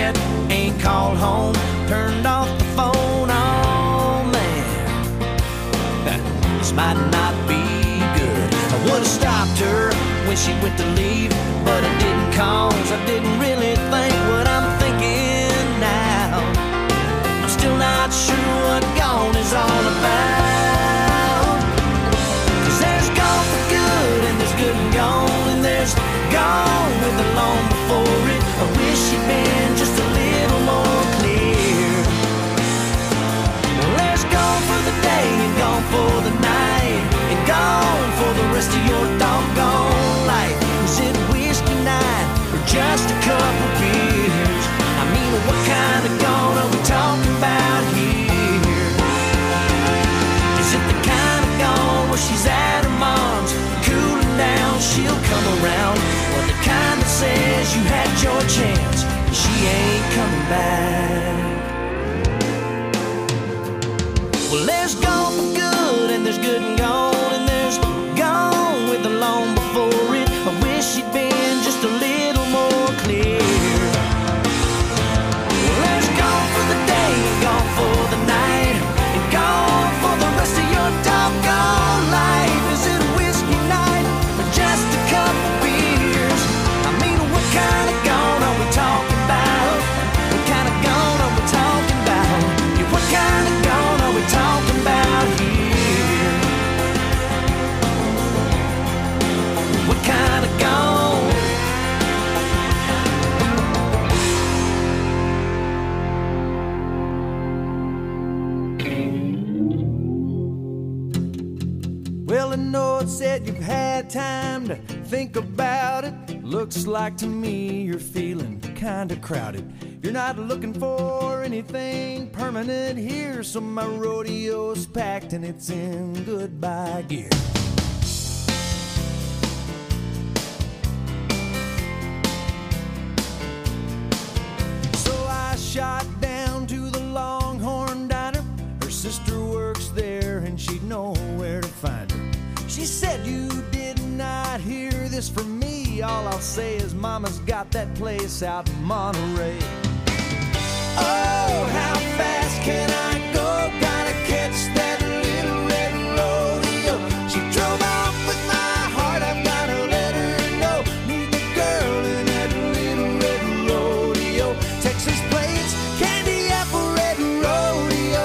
yet, ain't called home, turned off the phone. Oh man, this might not be good. I would've stopped her when she went to leave, but I didn't, cause I didn't really think what I'm thinking now. I'm still not sure what gone is all about. Cause there's gone for good, and there's good and gone, and there's gone with the long before it. I wish you'd been just a little more clear. Well, there's gone for the day, and gone for the night, and gone for the rest of your doggone life. Is it whiskey night, or just a couple beers? I mean, what kind of gone are we talking about here? Is it the kind of gone where she's at her mom's, cooling down, she'll come around? Or the kind that says you had your chance, and she ain't coming back? Well, there's gone for good, and there's good and gone, and there's gone with the long before it. I wish she'd been just a little more clear. Well, there's gone for the day, and gone for the night, and gone for the rest of your doggone life. Is it a whiskey night, or just a couple beers? I mean, what kind of gone are we talking about? What kind of gone are we talking about? Yeah, what kind of gone are we talking about here? What kind of gone? Well, I know it said you've had time to think about it. Looks like to me you're feeling kinda crowded. You're not looking for anything permanent here, so my rodeo's packed and it's in goodbye gear. So I shot down to the Longhorn Diner. Her sister works there and she'd know where to find her. She said, you did not hear this from me. All I'll say is mama's got that place out in Monterey. Oh, how fast can I go? Gotta catch that little red rodeo. She drove off with my heart, I've gotta let her know. Meet the girl in that little red rodeo. Texas plates, candy apple red rodeo.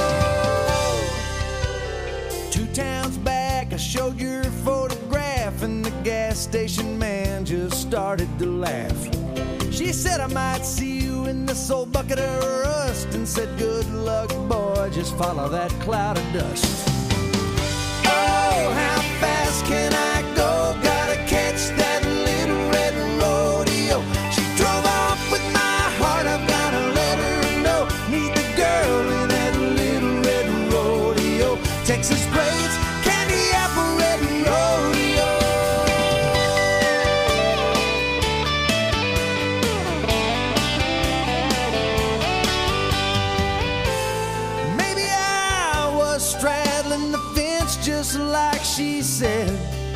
2 towns back, I showed your photograph, and the gas station man just started to laugh. She said I might see you in this old bucket of rust, and said good luck boy, just follow that cloud of dust. Oh, how fast can I go? Gotta catch that little red rodeo. She drove off with my heart, I've gotta let her know. Meet the girl in that little red rodeo. Texas plates, candy apple red rodeo. Maybe I was straddling the fence just like she said.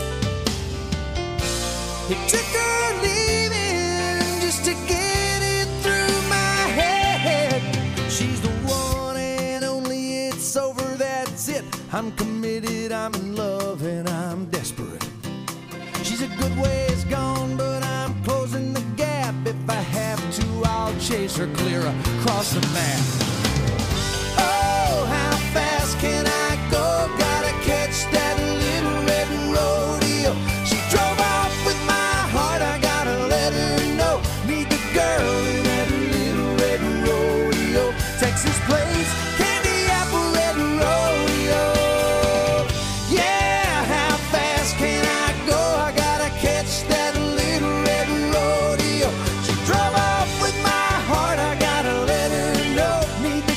It took her leaving just to get it through my head. She's the one and only, it's over, that's it. I'm committed, I'm in love, and I'm desperate. She's a good ways gone, but I'm closing the gap. If I have to, I'll chase her clear across the map. Oh, how fast can I go? Gotta catch that little red rodeo. She drove off with my heart, I gotta let her know. Meet the girl in that little red rodeo. Texas plates, candy apple red rodeo. Yeah, how fast can I go? I gotta catch that little red rodeo. She drove off with my heart, I gotta let her know. Meet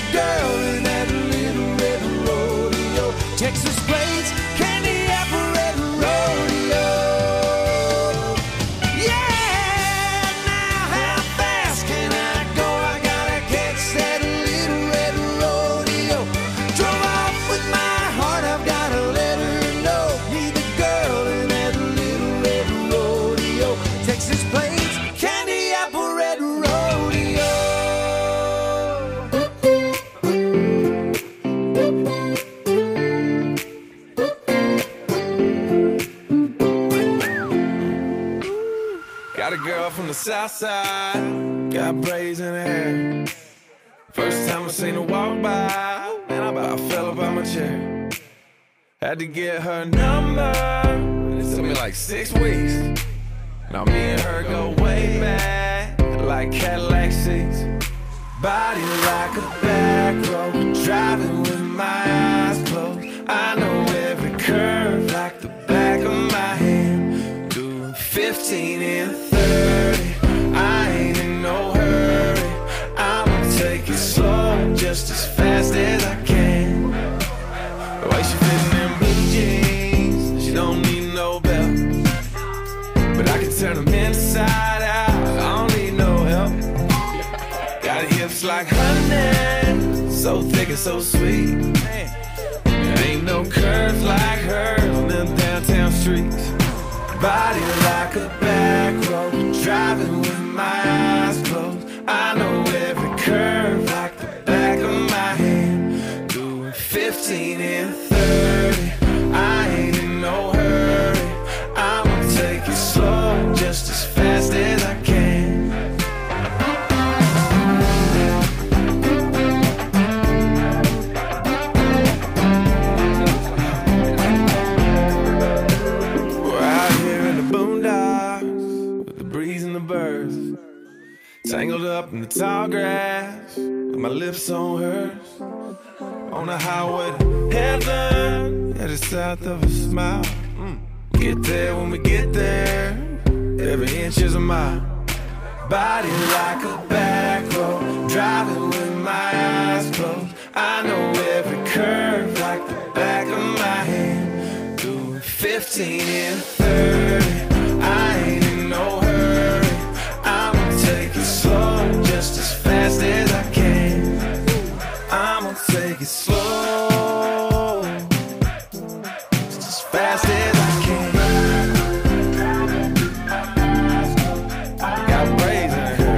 Got a girl from the south side, got braids in her hair. First time I seen her walk by, man, I about fell up out my chair. Had to get her number, it took me like 6 weeks. Now me and her go way back, like Cadillac seats. Body like a back road, driving with my eyes closed. I know every curve like the back of my hand. Doing 15 and 30, I ain't in no hurry. I'ma take it slow, just as fast as I can. The way she fitting in blue jeans, she don't need no belt. But I can turn them inside out, I don't need no help. Got hips like honey, so thick and so sweet. There ain't no curves like hers on them downtown streets. Body like a back road, driving with my eyes closed. I know every curve like the back of my hand. Doing 15 and 30, I ain't in no hurry. I'ma take it slow, just as fast as I can. Tangled up in the tall grass, with my lips on hers. On the highway to heaven, headed south of a smile. Get there when we get there, every inch is a mile. Body like a back road, driving with my eyes closed. I know every curve like the back of my hand. Doing 15 and 30, I ain't in no hurry. I'ma take it slow, just as fast as I can. I'ma take it slow, just as fast as I can. Got braids in her.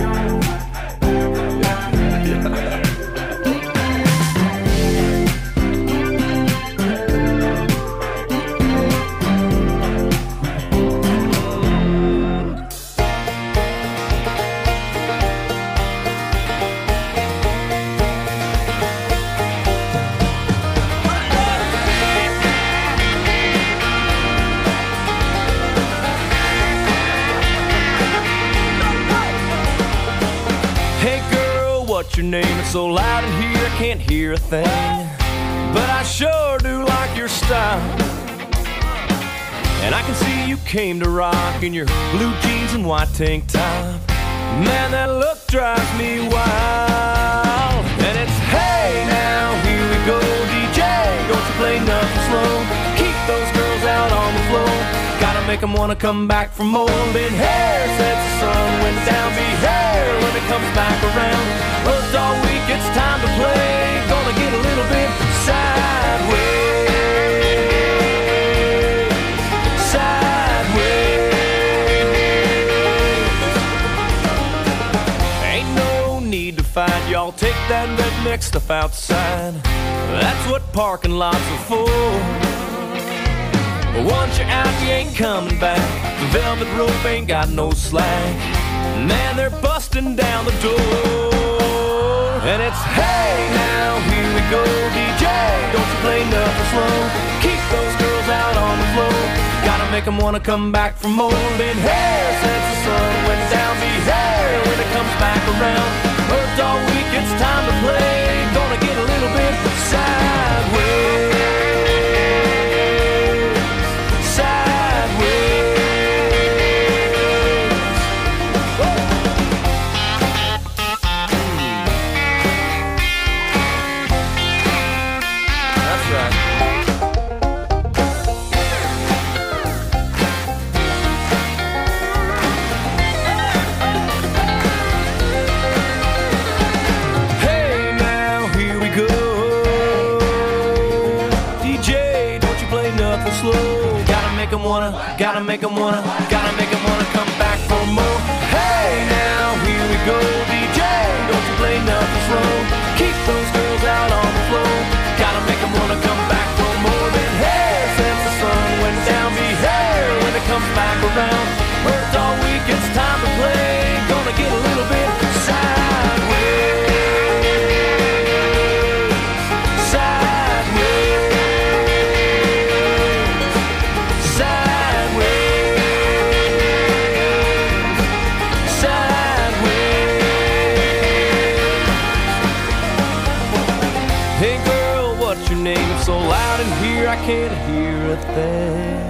What's your name? It's so loud in here I can't hear a thing. But I sure do like your style. And I can see you came to rock in your blue jeans and white tank top. Man, that look drives me wild. And it's hey now, here we go, DJ. Don't you play nothing slow. Keep those girls out on the floor. Gotta make them wanna come back for more. Been hair since the sun went down. Be hair when it comes back around. Worked all week, it's time to play. Gonna get a little bit sideways. Sideways. Ain't no need to fight, y'all. Take that redneck stuff outside. That's what parking lots are for. But once you're out, you ain't coming back. The velvet rope ain't got no slack. Man, they're busting down the door. And it's hey now, here we go, DJ. Don't you play nothing slow. Keep those girls out on the floor. Gotta make them wanna come back for more. Been here since the sun went down. Be here when it comes back around. Worked all week, it's time to play. Gonna get a little bit sideways. Gotta make them wanna come back for more. Hey now, here we go, DJ. Don't you play nothing slow. Keep those girls out on the floor. Gotta make them wanna come back for more. Been here since the sun went down. Be here when it comes back around. Worked all week, it's time to with it.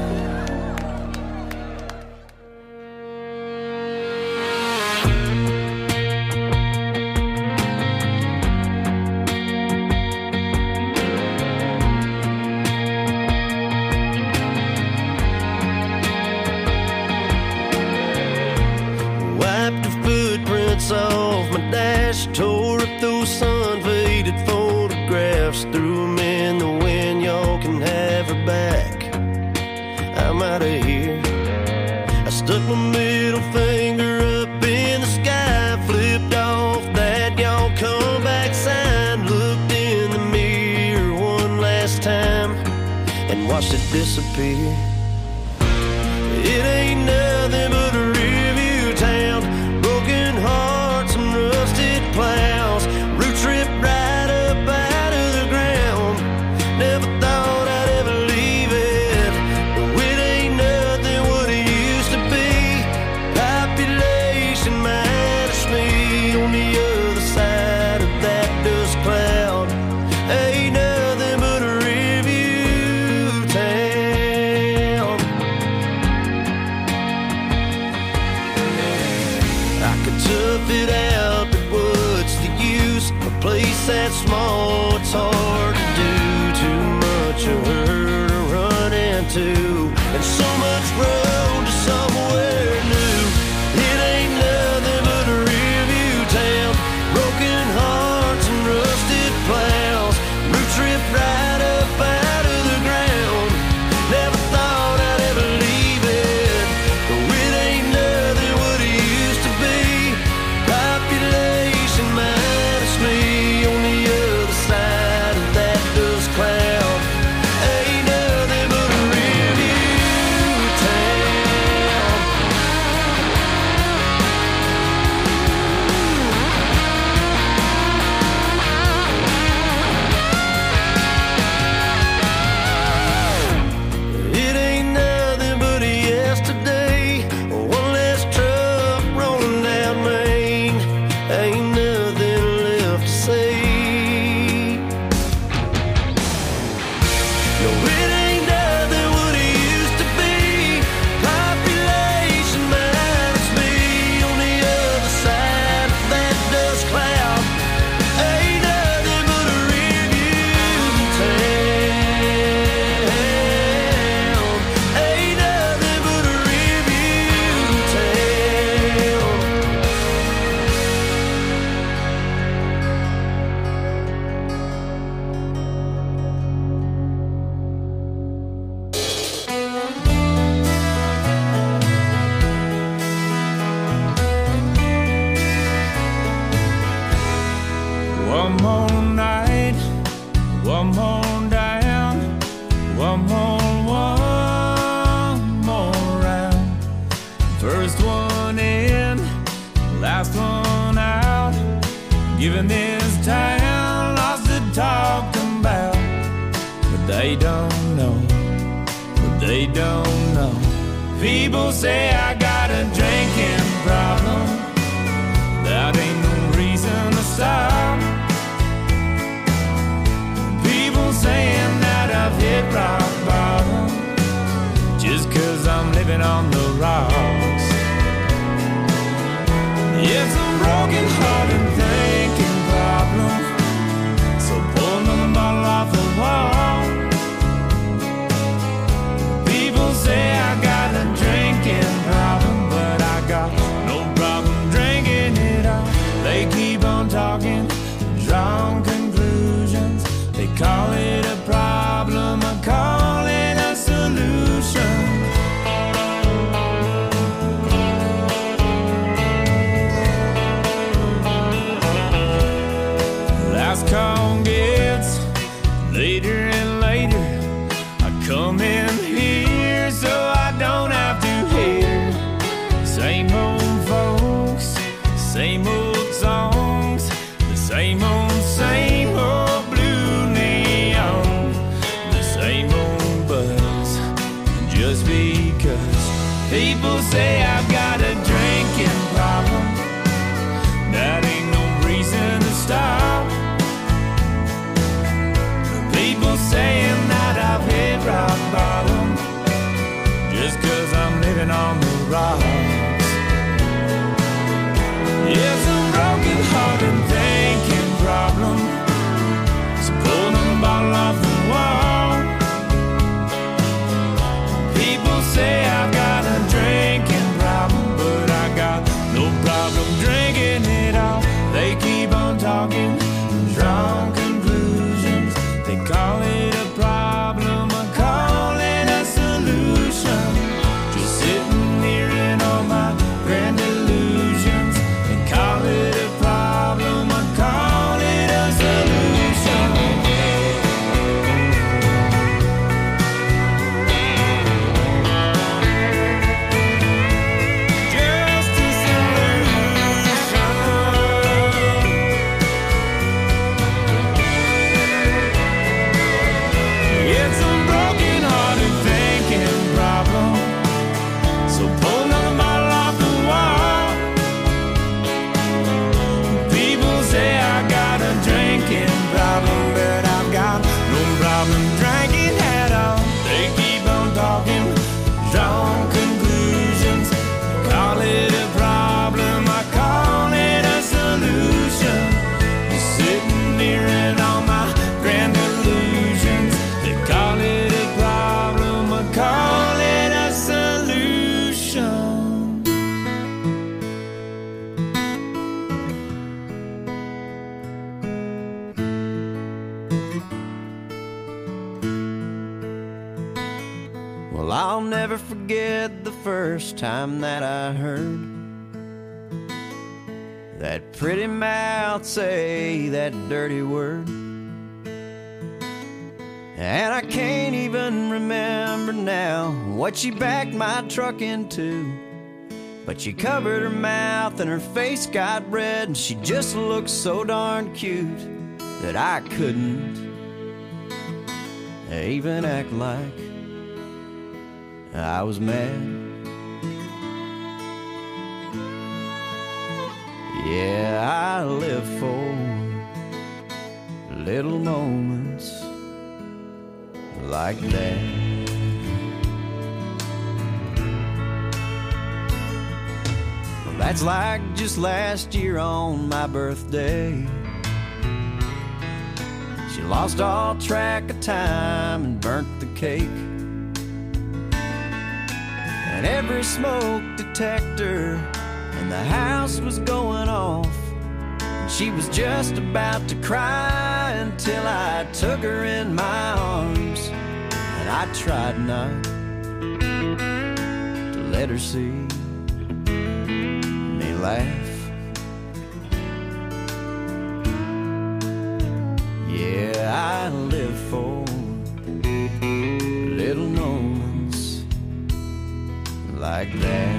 Off my dash, tore up those sun-faded photographs, threw them in the wind. Y'all can have her back. I'm out of here. I stuck my middle finger up in the sky, flipped off that y'all come back sign, looked in the mirror one last time and watched it disappear. It ain't nothing but a review town, broken hearts and rusted plows, roots ripped right up out of the ground. Never thought I'd ever leave it, but it ain't nothing what it used to be. Population minus me on the other side of that dust cloud. Ain't nothing but a review town. I could tough it out, but what's the use? A place that small, it's hard to do. Too much of her to run into, and so much road to somewhere new. It ain't nothing but a review town, broken hearts and rusted plows, roots ripped right up out of the ground. Never thought I'd ever leave it, but it ain't nothing what it used to be. Population minus me on the other side of that dust cloud. Ain't nothing but a review town. It ain't nothing but a yesterday, one less truck rolling down Main. Ain't nothing left to say. No, it ain't nothing what it used to be. Population minus me on the other side of that dust cloud. Ain't nothing but a review town. Ain't nothing but a review town. One more night, one more down, one more round. First one in, last one out. Giving this town lots to talk about, but they don't know, but they don't know. People say I got a drinking problem, that ain't no reason to stop. People saying that I've hit rock bottom, just 'cause I'm living on the rocks. It's a broken hearted thinking problem, so pull another bottle off the wall. People say I got a drinking problem, but I got no problem drinking it all. They keep on talking, drawing conclusions. They call it a problem, I call it a solution. Last call gets later and later. I come in here so I don't have to hear same old folks, same old songs, the same old blue neon, the same old buzz. Just because people say I've got a drinking problem, that ain't no reason to stop. People saying that I've hit rock bottom, sleeping on the rocks. Yeah, some broken hearted thinking problem. So pull the bottle off the wall. People say I've got a drinking problem, but I got no problem drinking it all. They keep on talking, drawn conclusions. They call it a problem, I call it a solution. Just sitting here in all my grand illusions. They call it a problem, I call it a solution. Just a solution. It's a broken-hearted thinking problem. So pull another bottle off the wall. People say I got a drinking problem, but I've got no problem drinking at all. They keep on talking, drawn conclusions. Call it a problem, I call it a solution. Just sitting here in all my grand illusions. They call it a problem, I call it a solution. Well, I'll never forget the first time that I heard that pretty mouth say that dirty word. And I can't even remember now what she backed my truck into. But she covered her mouth and her face got red, and she just looked so darn cute that I couldn't even act like I was mad. Yeah, I live for little moments like that. Well, that's like just last year on my birthday. She lost all track of time and burnt the cake. And every smoke detector in the house was going off. And she was just about to cry until I took her in my arms. And I tried not to let her see me laugh. Yeah, I live for little moments like that.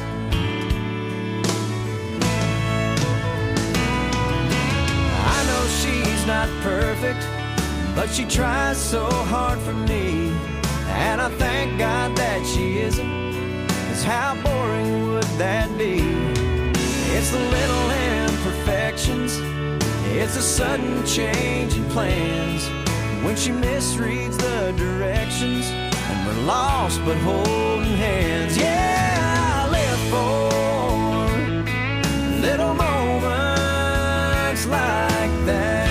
I know she's not perfect, but she tries so hard for me. And I thank God that she isn't, 'cause how boring would that be? It's the little imperfections, it's a sudden change in plans, when she misreads the directions and we're lost but holding hands. Yeah, I live for little moments like that.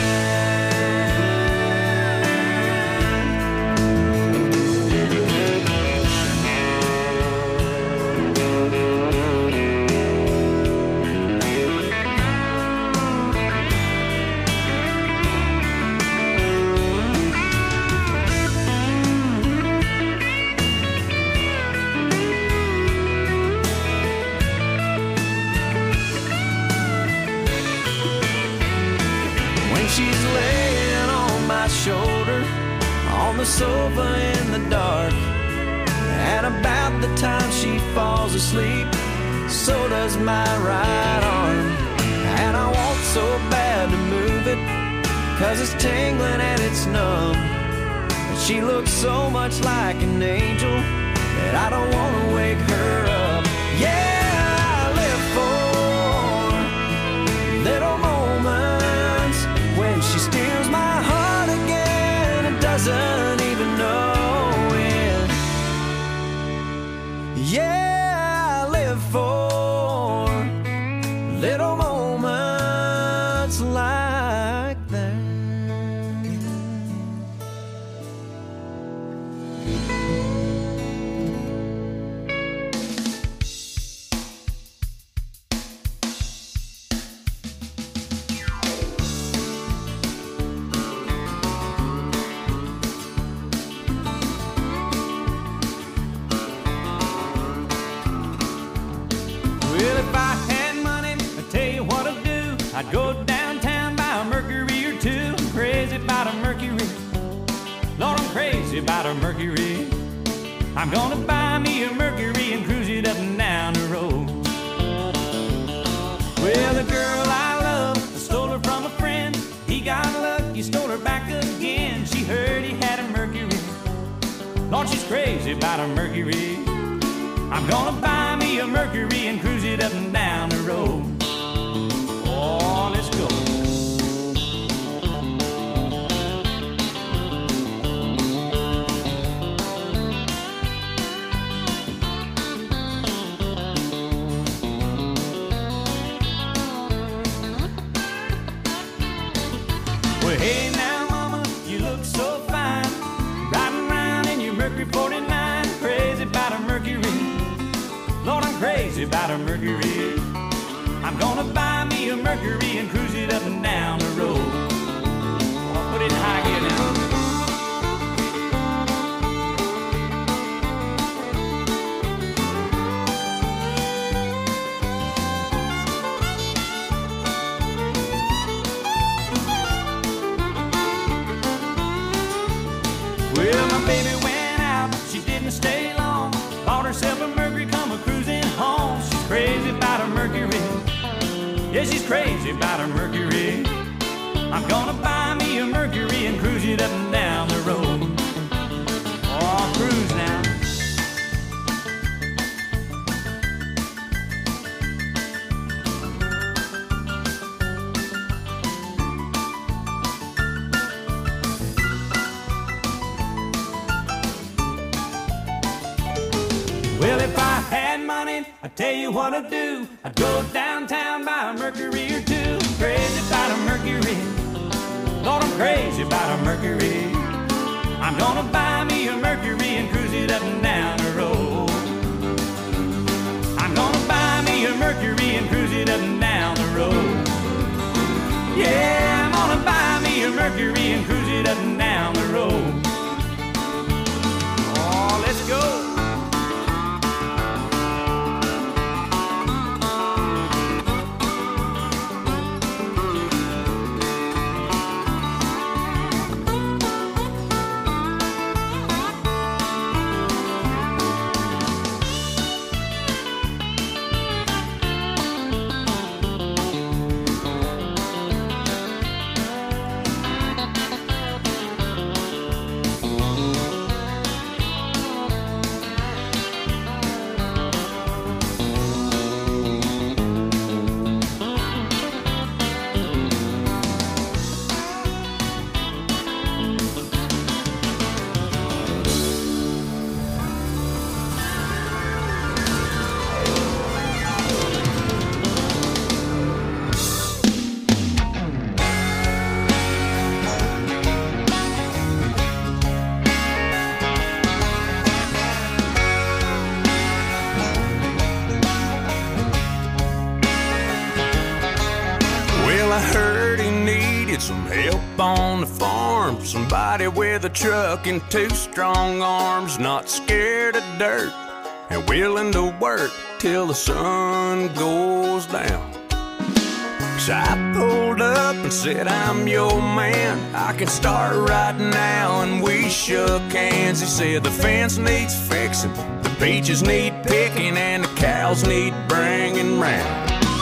She's laying on my shoulder on the sofa in the dark, and about the time she falls asleep, so does my right arm. And I want so bad to move it, 'cause it's tingling and it's numb. But she looks so much like an angel that I don't want to wake her up. Yeah, I live for little moments when she steals my heart again and doesn't even know it. Yeah. live for little moments like that. I'd go downtown, buy a Mercury or two. I'm crazy about a Mercury. Lord, I'm crazy about a Mercury. I'm gonna buy me a Mercury and cruise it up and down the road. Well, the girl I love, I stole her from a friend. He got lucky, stole her back again. She heard he had a Mercury. Lord, she's crazy about a Mercury. I'm gonna buy me a Mercury and cruise it up and down the road. Oh, let's go. Well, hey now, mama, you look so fine. Riding around in your Mercury 49. Crazy about a Mercury. Lord, I'm crazy about a Mercury. I'm gonna buy me a Mercury and cruise it up and down the road. Oh, put it in high gear now. Well, my baby went out, she didn't stay long. Bought herself a Mercury, come a cruising home. She's crazy about a Mercury. Yeah, she's crazy about her Mercury. I'm gonna buy me a Mercury and cruise it up and down the road. Oh, cruise now. Well, if I had money, I'd tell you what I'd do. I'd go downtown, buy a Mercury or two. Crazy about a Mercury. Lord, I'm crazy about a Mercury. I'm gonna buy me a Mercury and cruise it up and down the road. I'm gonna buy me a Mercury and cruise it up and down the road. Yeah, I'm gonna buy me a Mercury and cruise it up and down the road. Oh, let's go. I heard he needed some help on the farm. Somebody with a truck and two strong arms, not scared of dirt and willing to work till the sun goes down. So I pulled up and said, I'm your man, I can start right now. And we shook hands. He said the fence needs fixing, the peaches need picking, and the cows need bringing round.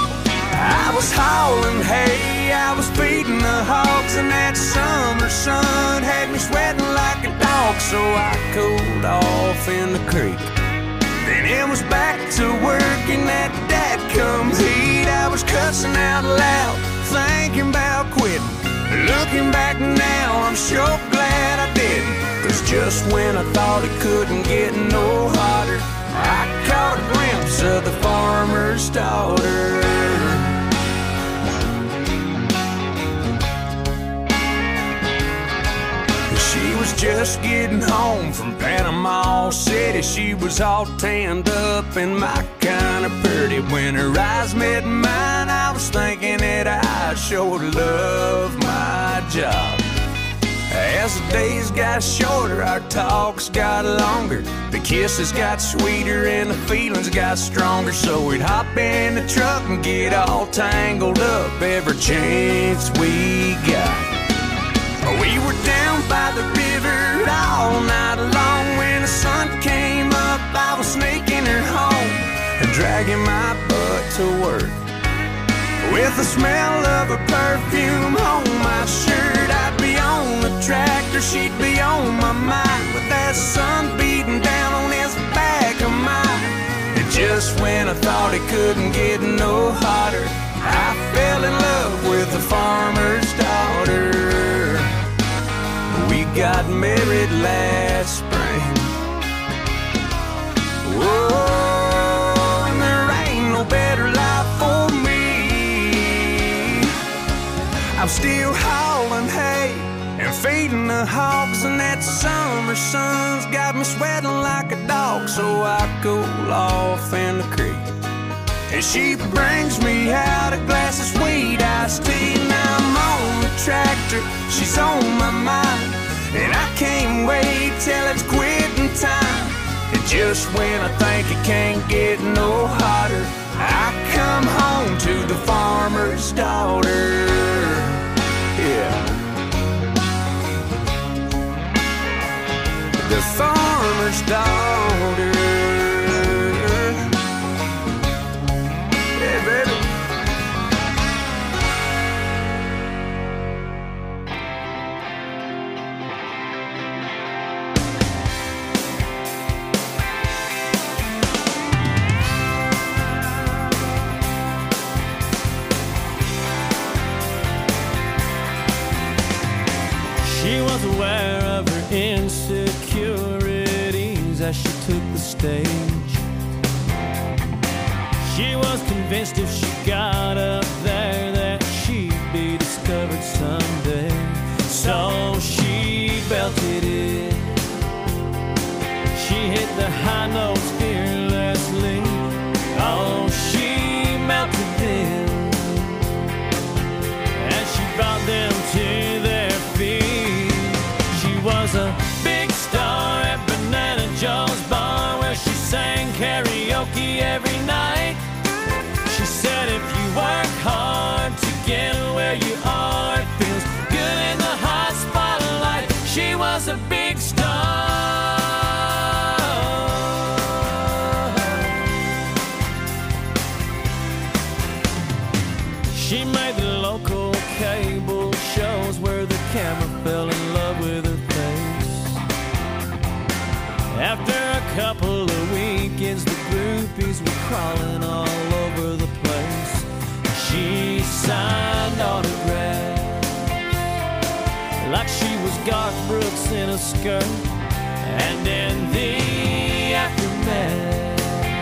I was hauling hay, I was feeding the hogs, and that summer sun had me sweating like a dog. So I cooled off in the creek, then it was back to work in that dadcum heat. I was cussing out loud, thinking about quitting. Looking back now, I'm sure glad I didn't, 'cause just when I thought it couldn't get no hotter, I caught a glimpse of the farm farmer's daughter. She was just getting home from Panama City. She was all tanned up and my kind of pretty. When her eyes met mine, I was thinking that I sure love my job. As the days got shorter, our talks got longer. The kisses got sweeter and the feelings got stronger. So we'd hop in the truck and get all tangled up every chance we got. We were down by the river all night long. When the sun came up, I was sneaking her home and dragging my butt to work. With the smell of her perfume on my shirt, I'd be on the tractor, she'd be on my mind, with that sun beating down on this back of mine. And just when I thought it couldn't get no hotter, I fell in love with the farmer's daughter. We got married last spring. Whoa, and there ain't no better life for me. I'm still hauling hay and feeding the hogs, and that summer sun's got me sweating like a dog. So I cool off in the creek, and she brings me out a glass of sweet iced tea. Now I'm on the tractor, she's on my mind, and I can't wait till it's quitting time. And just when I think it can't get no hotter, I come home to the farmer's daughter. Yeah, the farmer's daughter. Yeah, baby. She was aware of her insecurities as she took the stage. She was convinced if she got up there that she'd be discovered someday. So she belted it. She hit the high notes fearlessly. Oh, she melted them, and she brought them to their feet. She was a big star at Banana Joe's bar, where she sang karaoke every night. She said if you work hard to get where you are, it feels good in the hot spotlight. She was a big star. She made the local cable shows where the camera fell in love with her face. After a couple of weekends, the groupies were crawling all over the place. She signed autographs like she was Garth Brooks in a skirt. And in the aftermath,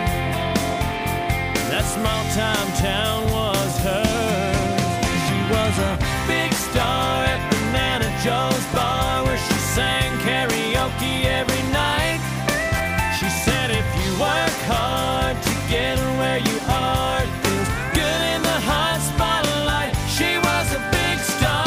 that small-time town was hers. She was a big star at Banana Joe's bar, where she sang karaoke every night. She said if you work hard to get where you are, it feels good in the hot spotlight. She was a big star.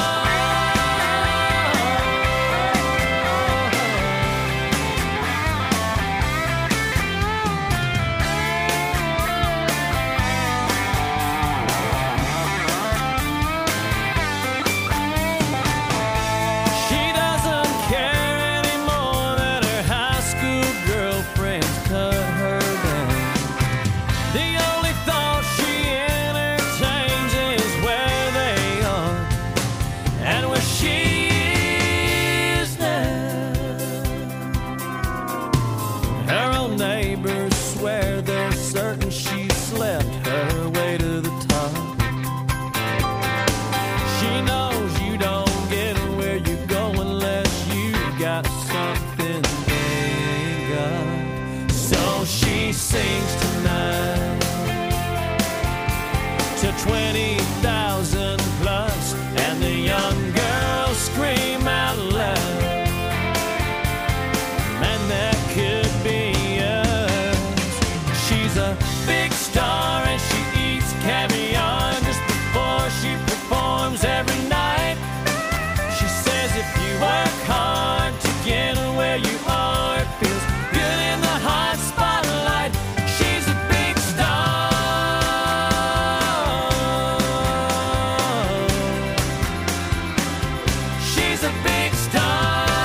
a big star and she eats caviar just before she performs every night. She says if you work hard to get where you are, it feels good in the hot spotlight. She's a big star. She's a big star.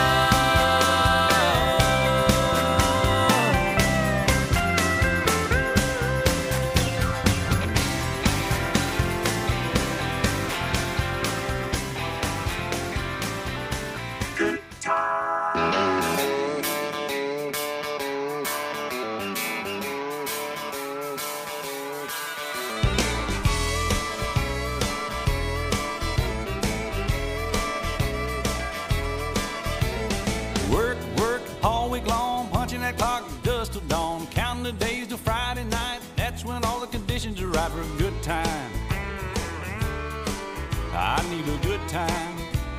Work, work all week long, punching that clock dust till dawn, counting the days till Friday night. That's when all the conditions are right for a good time. I need a good time.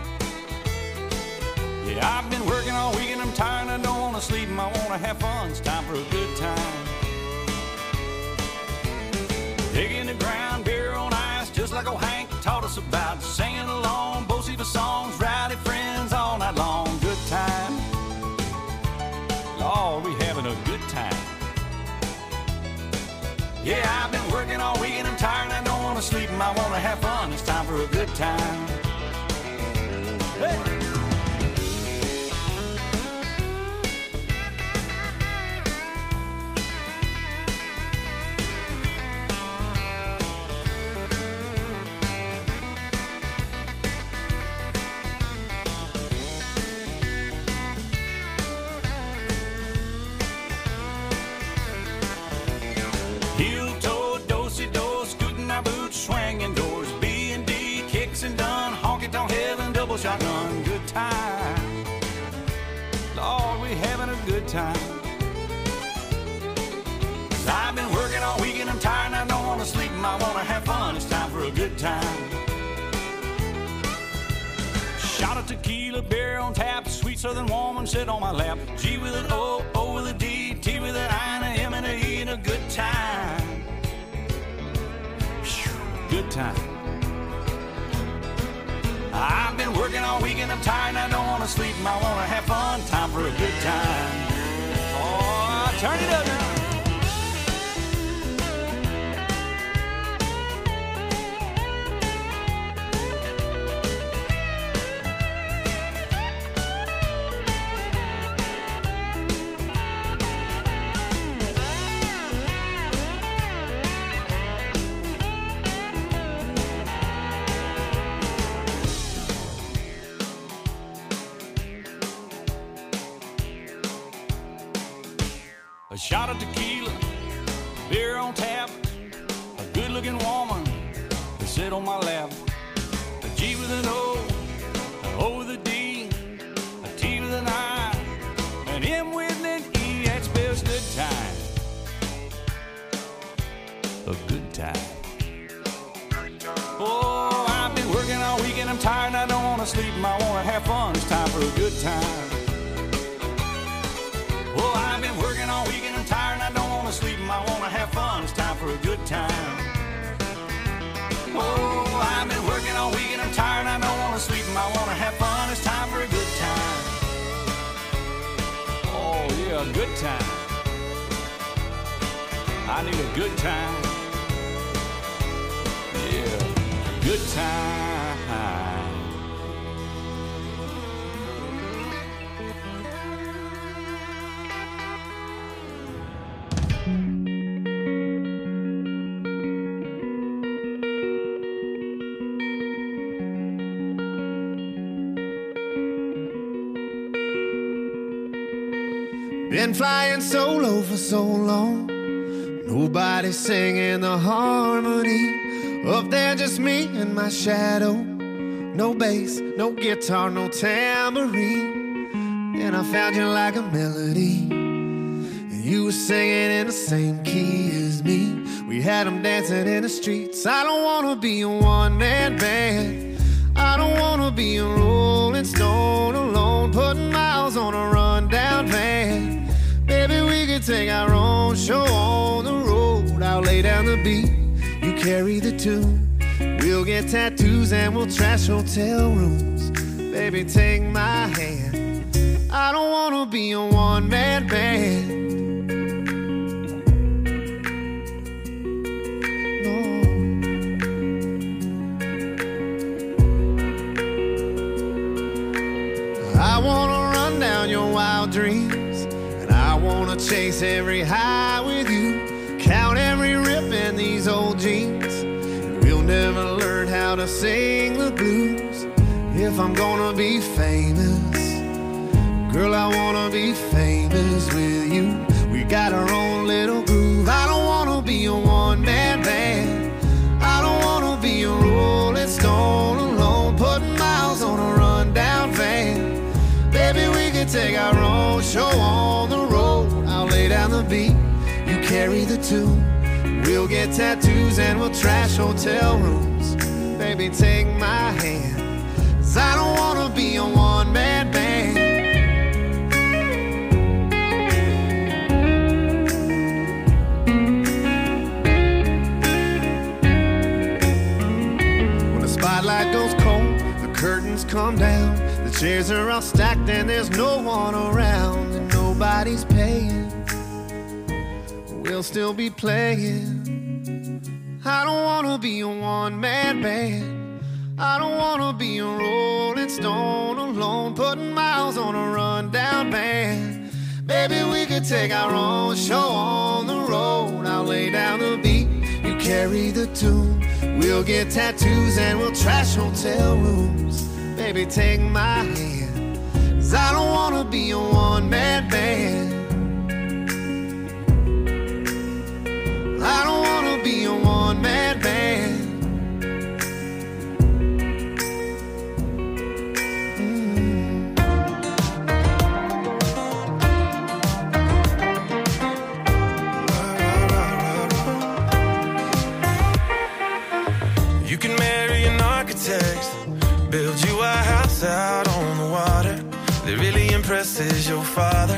Yeah, I've been working all week and I'm tired. I don't want to sleep and I want to have fun. It's time for a good time. Digging the ground, beer on ice, just like old Hank taught us about. Singing along, Bo-Siva songs, rowdy friends all night long. Good time. Lord, we having a good time. Yeah, I've been working all week and I'm tired and I don't want to sleep and I want to have fun. It's time for a good time. Hey. Heel toe, do-si-do, scooting our boots, swinging doors, B&D, kicks and done, honky-tonk heaven, double shotgun, good time. Lord, we having a good time. 'Cause I've been working all week and I'm tired and I don't want to sleep and I want to have fun. It's time for a good time. Shot of tequila, beer on tap, sweet southern woman sit on my lap. G with an O, O with a D, T with an I and a M and a E and a good time. Phew, good time. I've been working all week and I'm tired and I don't want to sleep and I want to have fun. Time for a good time. Oh, turn it up now. A shot of tequila, beer on tap, a good-looking woman to sit on my lap. A G with an O, an O with a D, a T with an I, an M with an E, that spells good time. A good time. Oh, I've been working all week and I'm tired and I don't want to sleep and I want to have fun. It's time for a good time. Oh, I've been working all week and I'm tired and I don't want to sleep and I want to have fun. It's time for a good time. Oh, I've been working all week and I'm tired and I don't want to sleep and I want to have fun. It's time for a good time. Oh, yeah, a good time. I need a good time. Yeah, good time. Been flying solo for so long, nobody singing the harmony. Up there just me and my shadow. No bass, no guitar, no tambourine. And I found you like a melody, and you were singing in the same key as me. We had them dancing in the streets. I don't wanna be a one-man band, I don't wanna be a Rolling Stone alone, putting miles on a rundown van. Maybe we could take our own show on the road. lay down the beat, you carry the tune. We'll get tattoos and we'll trash hotel rooms. Baby, take my hand. I don't wanna be a one-man band. No. I wanna run down your wild dreams, and I wanna chase every high with you. Count every rip in these old jeans, and we'll never learn how to sing the blues. If I'm gonna be famous, girl, I wanna be famous with you. We got our own little groove. I don't wanna be a one-man band. I don't wanna be a rolling stone alone, putting miles on a rundown van. Baby, we can take our own show on the road. I'll lay down the beat, you carry the tune. We'll get tattoos and we'll trash hotel rooms. Baby, take my hand, 'cause I don't wanna be a one-man band. When the spotlight goes cold, the curtains come down, the chairs are all stacked and there's no one around, and nobody's paying, we'll still be playing. I don't wanna be a one-man band. I don't wanna be a rolling stone alone, putting miles on a rundown van. Baby, we could take our own show on the road. I'll lay down the beat, you carry the tune. We'll get tattoos and we'll trash hotel rooms. Baby, take my hand, 'cause I don't wanna be a one-man band. I don't wanna be a one-man band. You can marry an architect, build you a house out on the water that really impresses your father.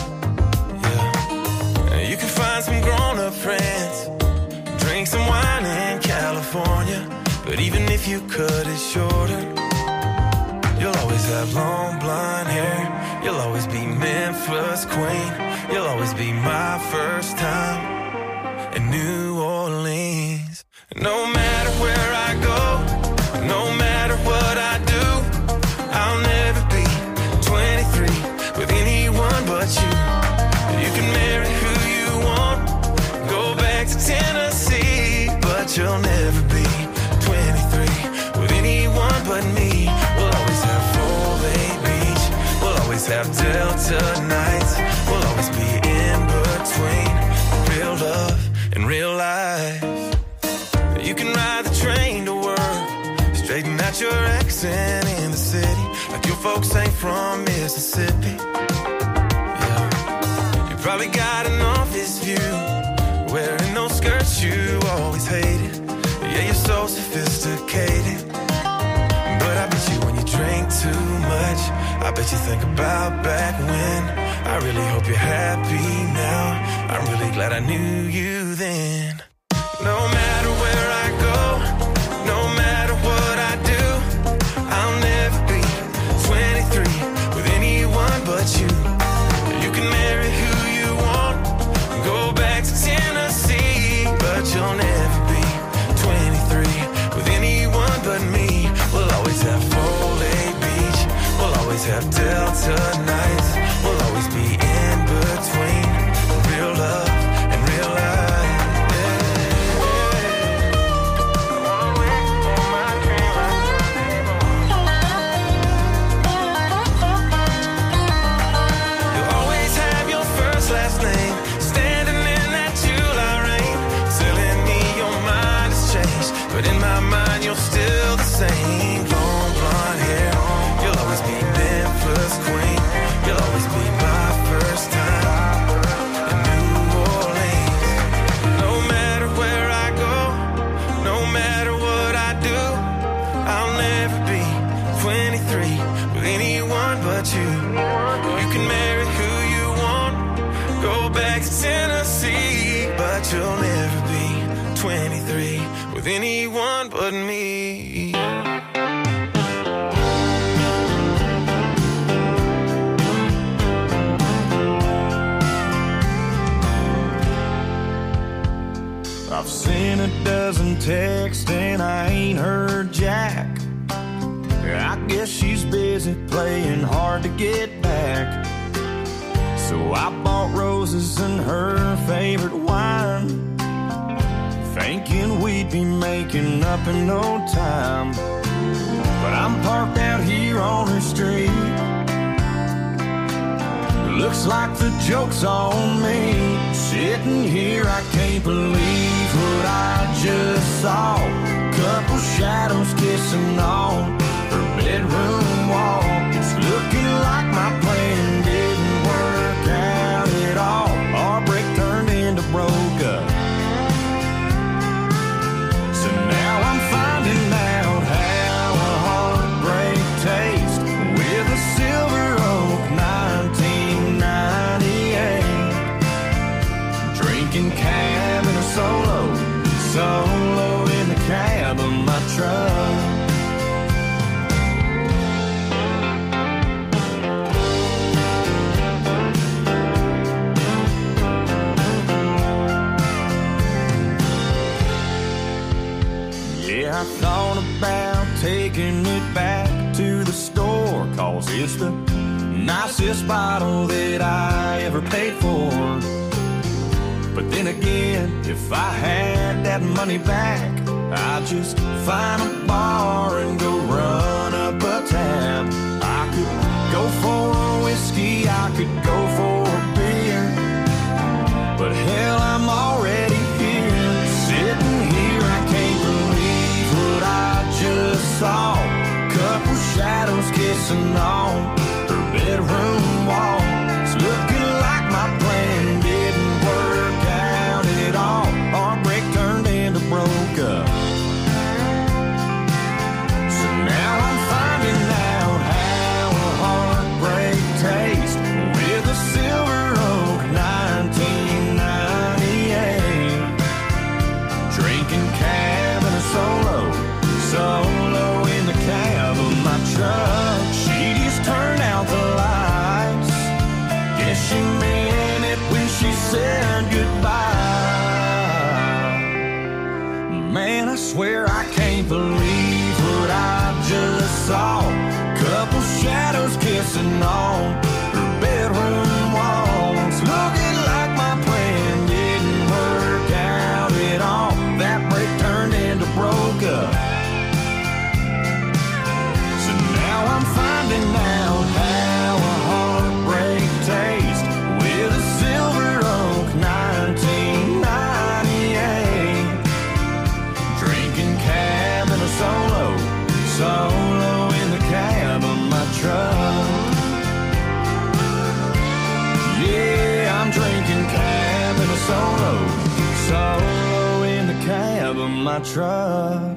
You can find some grown-up friends, drink some wine in California, but even if you cut it shorter, you'll always have long blonde hair. You'll always be Memphis queen. You'll always be my first time in New Orleans. No matter where I go, no matter what I do, I'll never be 23 with anyone but you. You can marry who you want, go back to Tennessee, but you'll never be 23 with anyone but me. We'll always have Full Bay Beach, we'll always have Delta nights, we'll always be in between real love and real life. You can ride the train to work, straighten out your accent in the city, like your folks ain't from Mississippi. Probably got an office view, wearing those skirts you always hated. Yeah, you're so sophisticated, but I bet you when you drink too much, I bet you think about back when. I really hope you're happy now. I'm really glad I knew you then. No matter where I go, no matter what I do, I'll never be 23 with anyone but you. You can marry who you want, go back to Tennessee, but you'll never be 23 with anyone but me. We'll always have Full Bay Beach, we'll always have Delta nights, we'll always be in between real love and real life. But in my mind, you're still the same. Long blonde hair, you'll always be Memphis queen. You'll always be my first time in New Orleans. No matter where I go, no matter what I do, I'll never be 23 with anyone but you. You can marry who you want, go back to Tennessee, but you'll never be 23 with anyone but me. I've seen a dozen texts and I ain't heard jack. I guess she's busy playing hard to get back. So I bought roses and her favorite wine, thinking we'd be making up in no time. But I'm parked out here on her street. Looks like the joke's on me. Sitting here, I can't believe what I just saw. Couple shadows kissing on her bedroom wall. It's looking like my plan didn't work out at all. Our break turned into broke up. So now I'm finding out how a heartbreak tastes with a Silver Oak 1998. Drinking cab in a solo in the cab of my truck. Yeah, I thought about taking it back to the store, 'cause it's the nicest bottle that I ever paid for. But then again, if I had that money back, I'd just find a bar and go run up a tab. I could go for a whiskey, I could go for a beer, but hell, I'm already here. Sitting here, I can't believe what I just saw. Couple shadows kissing on her bedroom wall. It's looking like my plan didn't work out at all. Our break turned into broke up. So now I'm finding out how a heartbreak tastes with a Silver Oak 1998. Drinking cab and a solo in the cab of my truck. She just turned out the lights. Guess she meant it when she said goodbye. Man, I swear I can't believe what I just saw. Couple shadows kissing on her bedroom walls. Looking like my plan didn't work out at all. That break turned into broke up. So now I'm finding out how a heartbreak tastes with a Silver Oak 1998. Drinking cab and a solo in the cab of my truck. Yeah, I'm drinking cab and a solo in the cab of my truck.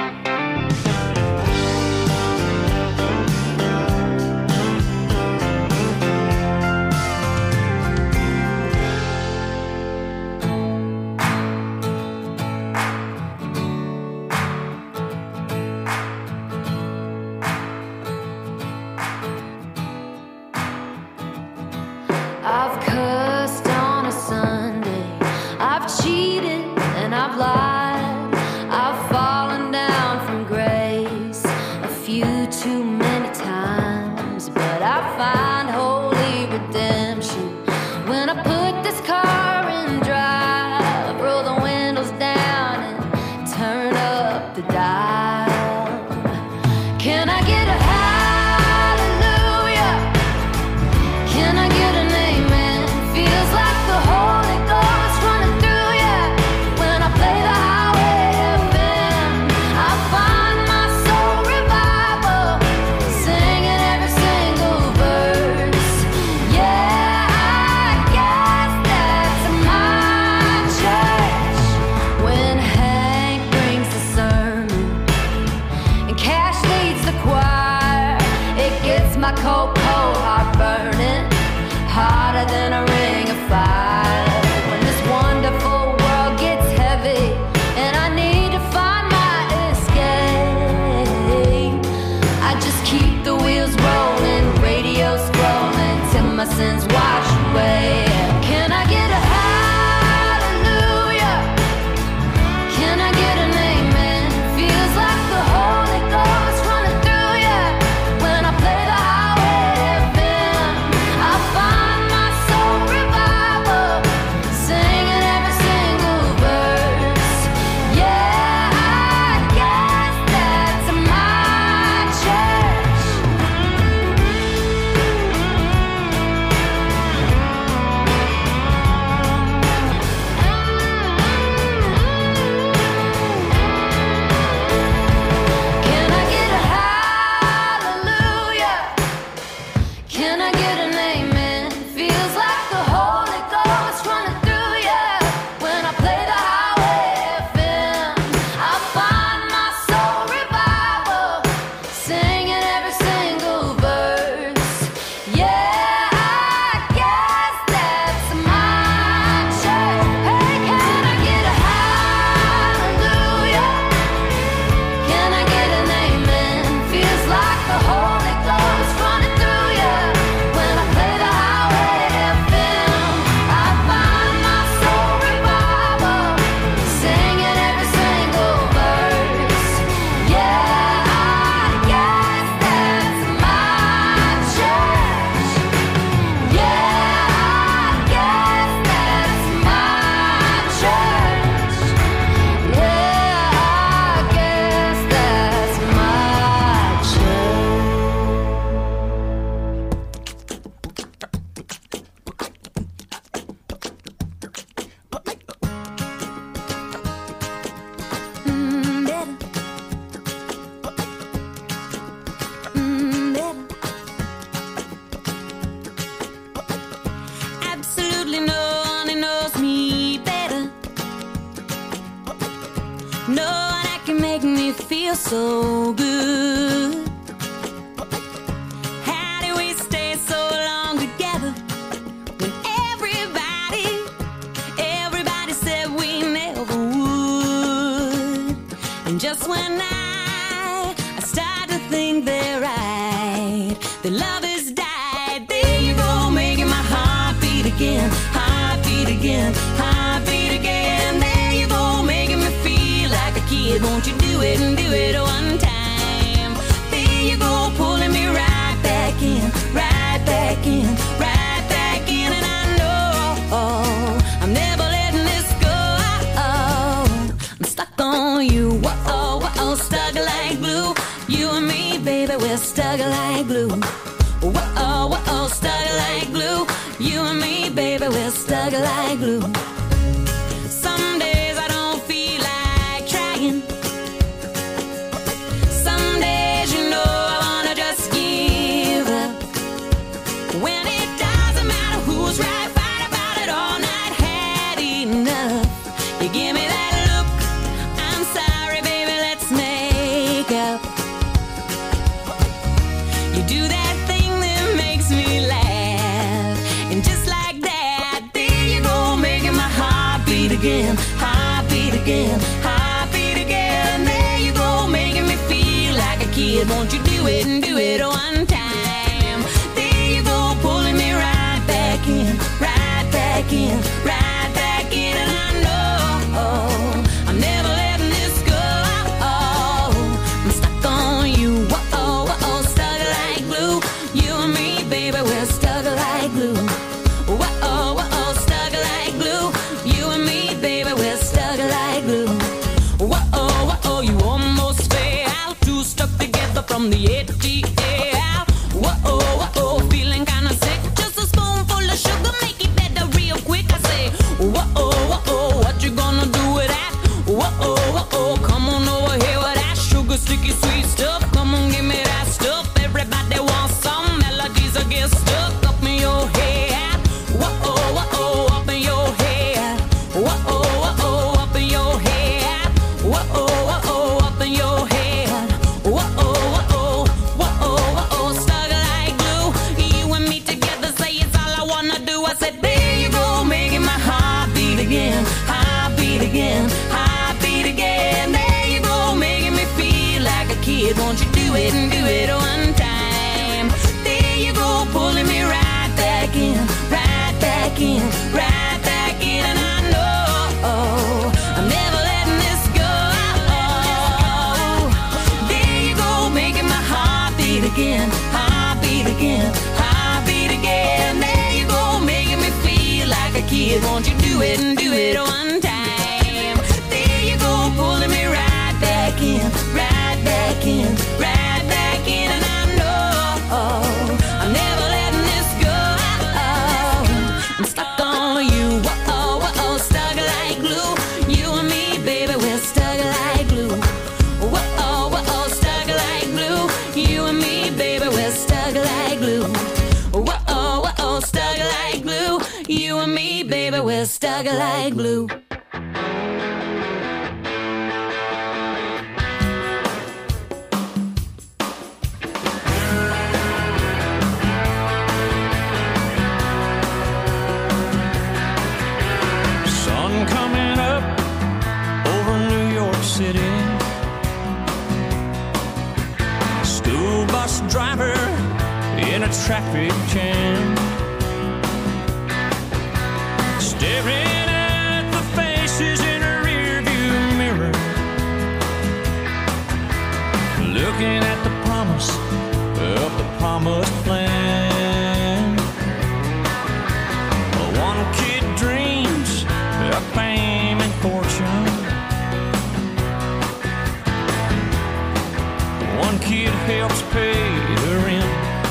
I've cussed on a Sunday, I've cheated and I've lied, I've fallen down from grace a few too many times, but I find holy redemption when I put this car in drive, roll the windows down and turn up the dial. Can I get a hallelujah? Can I get an amen? Feels like the Holy Ghost running through ya when I play the highway FM. I find my soul revival, singing every single verse. Yeah, I guess that's my church. When Hank brings the sermon and Cash leads the choir, it gets my cold heart burning hotter than a ring of fire. When this wonderful world gets heavy No one that can make me feel so good. How do we stay so long together when everybody said we never would? And just when I start to think they're right, the love has died. There you go, making my heart beat again, heart beat again, heart beat again. There you go, making me feel like a kid. Won't you do it and do it one time? There you go, pulling me right back in, right back in, right back in. And I know I'm never letting this go. I'm stuck on you. Whoa, whoa, stuck like glue. You and me, baby, we're stuck like glue. Whoa, whoa, stuck like glue. You and me, baby, we're stuck like glue. Some days I don't feel like trying. Some days, you know, I wanna just give up. When it doesn't matter who's right, fight about it all night. Had enough. You give me that look. I'm sorry, baby, let's make up. You do that thing that makes me laugh. And just like that, there you go, making my heart beat again, heart beat again, heart beat again. There you go, making me feel like a kid. Won't you do it and do it one time? There you go, pulling me right back in, right back in, right back in. And I know I'm never letting this go. I'm stuck on you. Whoa, whoa, stuck like glue. You and me, baby, we're stuck like glue. Whoa, whoa, stuck like glue. You and me, baby, we're stuck like glue. Whoa, whoa, you almost fell. Two stuck together from the ATL. Whoa, whoa, feeling kinda sick. Just a spoonful of sugar, make it better real quick. I say, whoa, whoa, what you gonna do with that? Whoa, whoa, come on over here with that sugar, sticky, sweet stuff. Come on, give me that stuff. Everybody wants some melodies that get stuck up in your head. Whoa, whoa, up in your head. Whoa, whoa, up in your head. Whoa, whoa, up in your head. Whoa, whoa, whoa, stuck like glue. You and me together, say it's all I wanna do. I said, there you go, making my heart beat again, heart beat again, heart beat again. There you go, making me feel like a kid. Won't you do it and do it one time? There you go, pulling me right back in, right back in, right back in. And I know I'm never letting this go. There you go, making my heart beat again, heart beat again, heart beat again. There you go, making me feel like a kid. Won't you do it and do it one time? There you go, pulling me right back in, right back in, right back in. And I know I'm never letting this go. I'm stuck on you. Whoa, whoa, stuck like glue. You and me, baby, we're stuck like glue. Whoa, whoa, stuck like glue. You and me, baby, we're stuck like glue. Whoa, whoa, stuck like glue. You and me, baby, we're stuck like glue. Sun coming up over New York City. School bus driver in a traffic jam, staring at the faces in a rearview mirror, looking at the promise of the promised land. One kid dreams of fame and fortune. One kid helps pay the rent.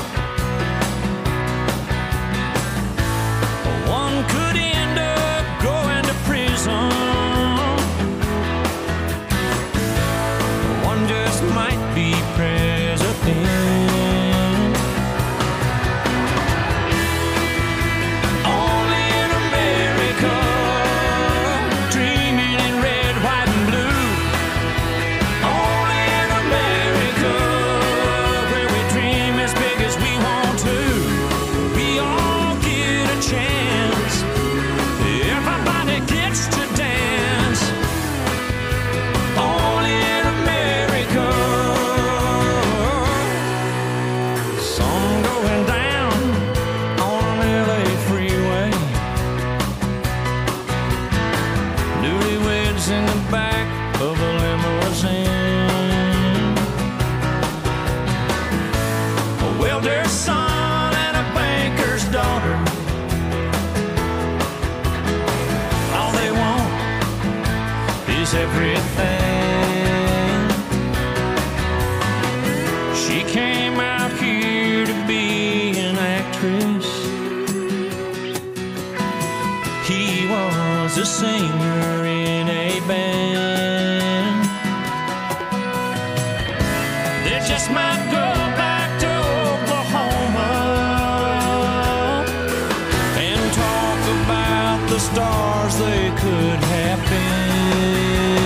One could end up going to prison. One just might be president. she's everything. She came out here to be an actress. He was a singer in a band. They just might go back to Oklahoma and talk about the stars they could have been.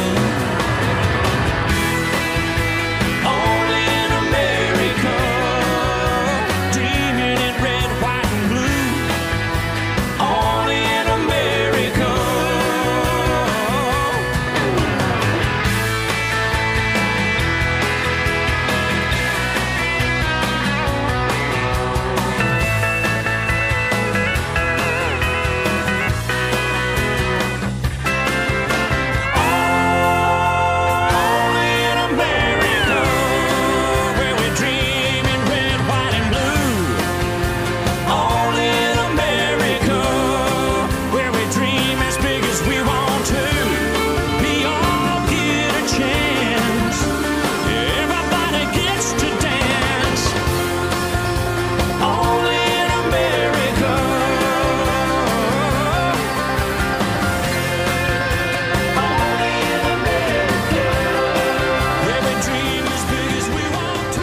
Only in America, dreaming in red, white, and blue. Only in America. Only in America, where we dream in red, white, and blue. Only in America, where we dream as big as we want to. We all get a chance. Everybody gets to dance. Only in America. Only in America, where we dream as big as we want to.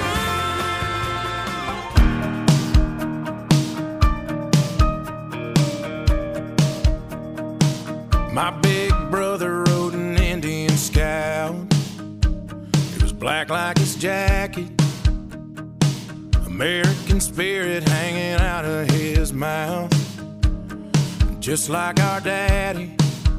My big brother rode an Indian Scout. It was black like his jacket, American spirit hanging out of his mouth, just like our daddy.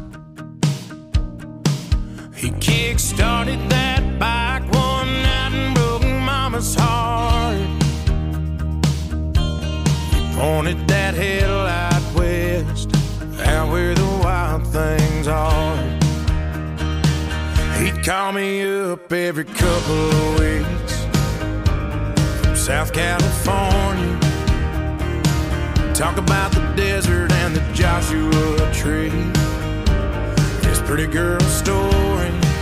He kick-started that bike one night and broke Mama's heart. He pointed that headlight west, out where the wild things are. He'd call me up every couple of weeks from South California, talk about the desert and the Joshua Tree, his pretty girl stories,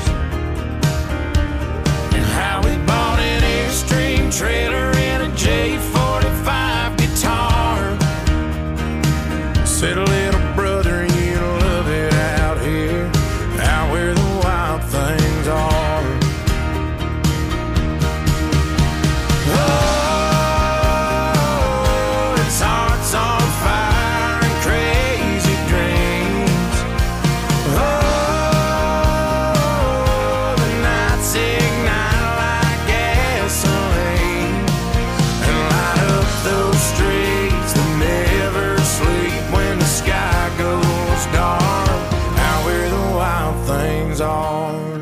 and how he bought an Airstream trailer and a J45 guitar. Said, little brother, you love it out here, out where the wild things are. Oh, it's hearts on fire and crazy dreams. Oh, the nights ignite like gasoline and light up those streets that never sleep when the sky goes dark, out where the wild things are.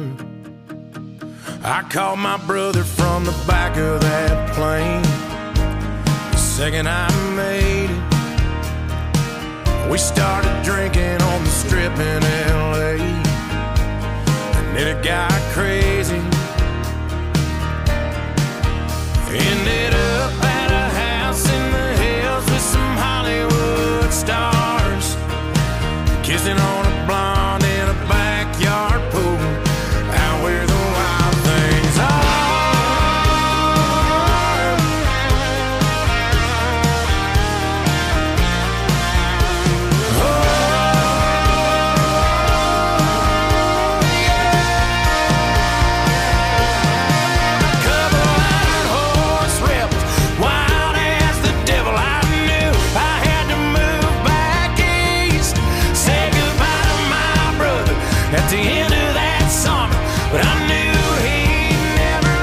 I called my brother from the back of that plane the second I made it. We started drinking on the strip in LA, and it got crazy. Ended up at a house in the hills with some Hollywood stars, kissing on a blonde in a backyard pool, out where the wild things are. Oh, yeah. Couple iron horse rebels, wild as the devil. I knew I had to move back east, say goodbye to my brother at the end of that summer, but I knew he'd never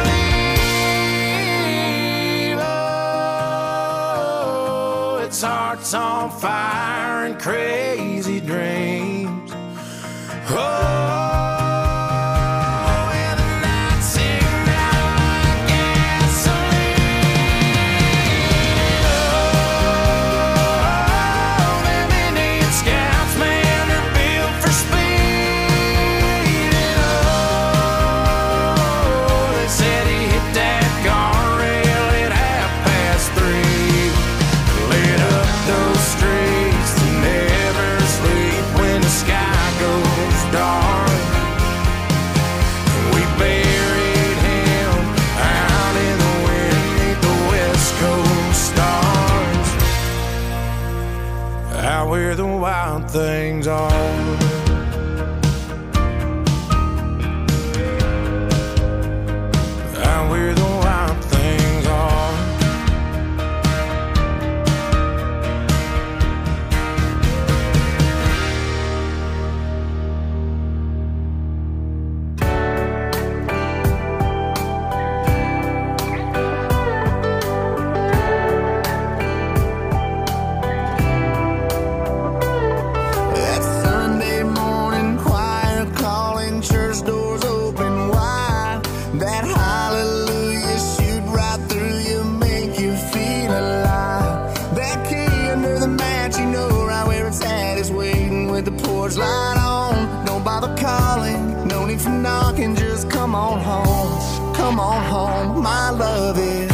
leave. Oh, it's hearts on fire and crazy dreams. Oh, and the nights ignite like gasoline. Oh, them Indian Scouts, man, they're built for speed. Oh, they said he hit that guardrail at 3:30, lit up those streets that never need for knocking, just come on home. Come on home, my love is